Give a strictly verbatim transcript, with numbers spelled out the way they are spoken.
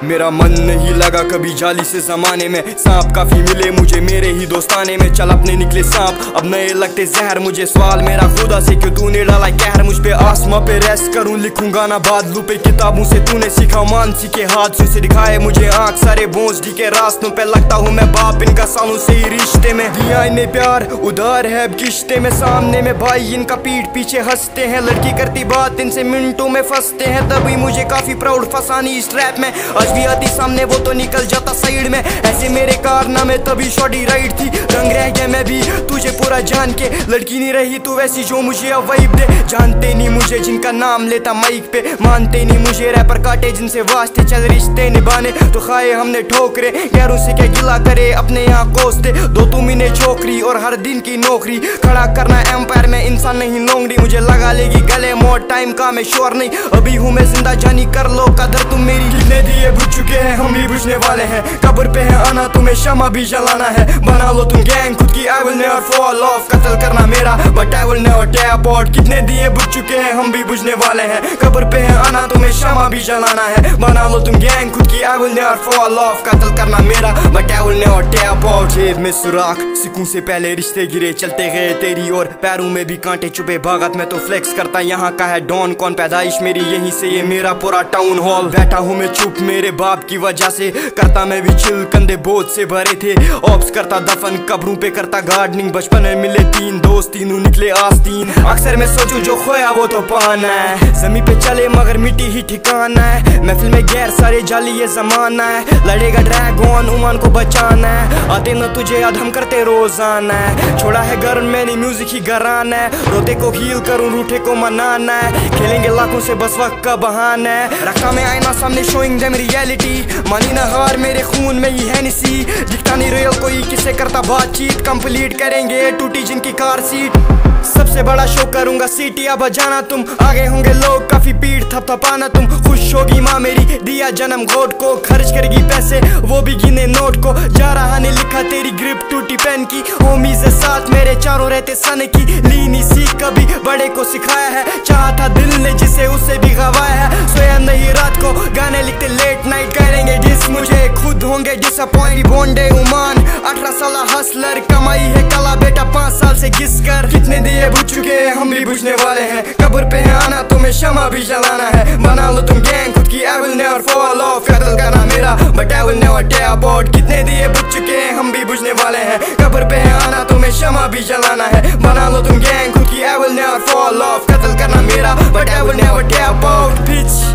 मेरा मन नहीं लगा कभी जाली से जमाने में, सांप काफी मिले मुझे मेरे ही दोस्ताने में। चल अपने निकले सांप अब नए लगते जहर, मुझे सवाल मेरा खुदा से क्यों तूने डाला कहर मुझ पे। आसमां पे रेस्ट करूं लिखूंगा ना बादलों पे, किताबों से तूने सीखा मानसी के हादसों से दिखाए मुझे आंख सारे बोझ के रास्तों पे। लगता हूँ मैं बाप इनका सालों से ही रिश्ते में, दिया इन्हें प्यार उधार है अब किश्ते में। सामने में भाई इनका पीठ पीछे हंसते हैं, लड़की करती बात इनसे मिनटों में फंसते हैं। तभी मुझे काफी प्राउड फसानी इस ट्रैप में, आज भी आती सामने वो तो निकल जाता साइड में। ऐसे मेरे कारनामे तभी शॉर्टी राइड थी, रंग रह गया मैं भी तुझे पूरा जान के। लड़की नहीं रही तू वैसी जो मुझे अब वाइब दे, जानते नहीं मुझे जिनका नाम लेता माइक पे, मानते नहीं मुझे रैपर काटे जिनसे वास्ते चल रिश्ते निभाने। तो खाए हमने ठोकरे गैरों से क्या गिला करे, अपने यहाँ कोसते दो तुम इन्हें छोकरी और हर दिन की नौकरी। खड़ा करना एम्पायर में इंसान नहीं लोंगड़ी, मुझे लगा लेगी गले मोट टाइम का मैं श्योर नहीं। अभी हूँ मैं जिंदा जानी कर लो कदर तुम मेरी। कितने दिए बुझ चुके हैं हम भी बुझने वाले हैं, कब्र पे है आना तुम्हें शमा भी जलाना है। बना लो तुम गैंग खुद की, I will never fall off, कत्ल करना मेरा but I will never tap out. कितने दिए बुझ चुके हैं हम भी बुझने वाले हैं, कब्र पे है आना तुम्हें शमा भी जलाना है। बना लो तुम गैंग खुद की, I will never fall off, कत्ल करना मेरा but I will never tap out. जेब में सुराख सिक्कों से पहले रिश्ते गिरे, चलते गए तेरी और पैरों में भी कांटे चुभे। भागत में तो फ्लेक्स करता यहाँ का है डॉन कौन, पैदाइश मेरी यहीं से ये मेरा पूरा टाउन हॉल। बैठा हूँ मैं चुप मेरे बाप की वजह से, करता मैं भी चिल कंधे बोझ से भरे थे। ऑप्स करता दफन कब्रों पे करता गार्डनिंग, बचपन में मिले तीन दोस्त तीनों निकले आस्तीन। अक्सर मैं सोचूं जो खोया वो तो पाना है, जमी पे चले मगर मिट्टी ही ठिकाना है। महफिल में गैर सारे जाली ये जमाना है, लड़ेगा ड्रैगन उमान को बचाना है। आते न तुझे याद हम करते रोजाना है, छोड़ा है घर मैंने म्यूजिक ही घराना है। रोते को हील करूं रूठे को मनाना है, खेलेंगे लाखों से बस वक्त का बहाना है। रखा मैं आईना सामने शोइंग देम रियलिटी, मानी ना हार मेरे खून में ही है निसी। दिखता नहीं रियल कोई किसे करता बातचीत, कंप्लीट करेंगे टूटी जिनकी कार सीट। सबसे बड़ा शो करूंगा सीटियां बजाना, तुम आगे होंगे लोग काफी पीठ थपथपाना। तुम खुश होगी माँ मेरी दिया जन्म गोद को, खर्च करेगी पैसे वो भी गिने नोट को। जा रहा ने लिखा तेरी ग्रिप टूटी पेन की, होमीज साथ मेरे चारों रहते सन की। लीनी सीख कभी बड़े को सिखाया है, चाहा था दिल ने जिसे उसे भी गवाया है। सोया नहीं रात को गाने लिखते लेट नाइट, करेंगे डिस मुझे खुद होंगे डिसअपॉइंट। बोंडे उमान अठारह साल हसलर, कमाई है कला बेटा पाँच साल से घिस कर। कितने दिए बुझ चुके हैं हम भी बुझने वाले हैं, कब्र पे है आना तुम्हें शमा भी जलाना है। बना लो तुम गैंग खुद की, I will never fall off, कत्ल करना मेरा but I will never tap out. कितने दिए बुझ चुके हैं हम भी बुझने वाले हैं, कब्र पे है आना तुम्हें शमा भी जलाना है। बना लो तुम गैंग खुद की, I will never fall off, कत्ल करना मेरा but I will never tap out.